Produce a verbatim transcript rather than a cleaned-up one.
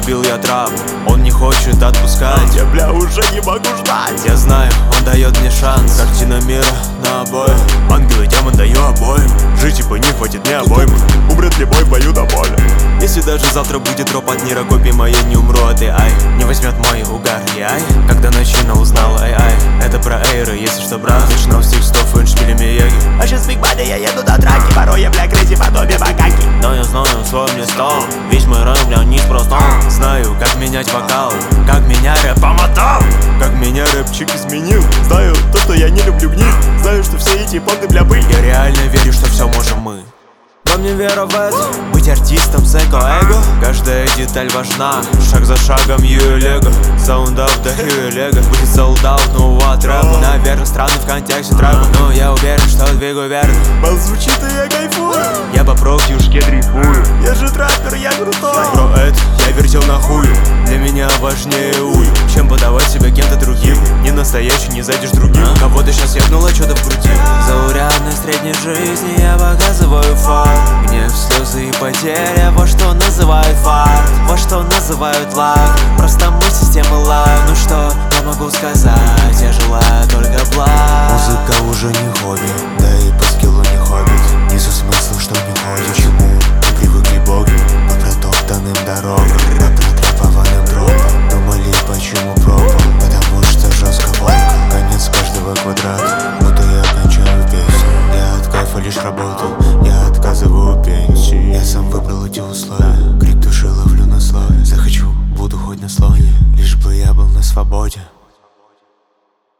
полюбил я траву, он не хочет отпускать. Я, бля, уже не могу ждать. Я знаю, он дает мне шанс. Картина мира на обоих. Ангел и демон даю обоим. Жить типа не хватит мне обоймы. Умрет ли бой в бою до боли. Если даже завтра будет роп от мира, копии моей не умру, а ты ай не возьмет мой угар, я ай. Когда начина узнала, ай ай. Это про эйры, если что, брат. Точно у всех сто фэншпили Мияги. А сейчас Биг Бадди, я еду до драки. Порой я, бля, крейзи подобие макаки. Но я знаю свой мне стол. Весь мой рэп, бля, неспроста. Знаю, как менять вокал, как меня рэп помотал, как меня рэпчик изменил. Знаю то, что я не люблю гниль. Знаю, что все эти понты, бля, пыль. Я реально верю, что все можем мы. Во мне вера в это. Быть артистом с эко-эго. Каждая деталь важна. Шаг за шагом Ю и Лего. Саундов до Хью и Лего. Будет солдат нового трэпа. Наверное, странный в контексте трэпа, но я уверен, что двигаю верно. Бал звучит, и я кайфую. Я по профьюшке дрейфую. Я же траппер, я крутой. Про это я вертел на хую. Для меня важнее ую, чем подавать себя кем-то другим. Не настоящий, не зайдешь другим. Кого-то сейчас ебнуло что-то в груди. Заурядной средней жизни я показываю факт. Гнев, слезы и потеря, вот что называют факт, вот что называют лак. Просто мы система лак. Ну что я могу сказать, я желаю только благ. Музыка уже не хобби, да и по скиллу не хоббит. Несу смысл, что не ходит. Чему мы привыкли боги, по протоптанным дорогам, по протрапованным тропам. Думали, почему пропал, потому что жестко волка. Конец каждого квадрата, будто я кончаю песню. Я от кайфа лишь работаю, я отказываю пенсии. Я сам выбрал эти условия, крик души ловлю на слове. Захочу, буду хоть на слоне, лишь бы я был на свободе.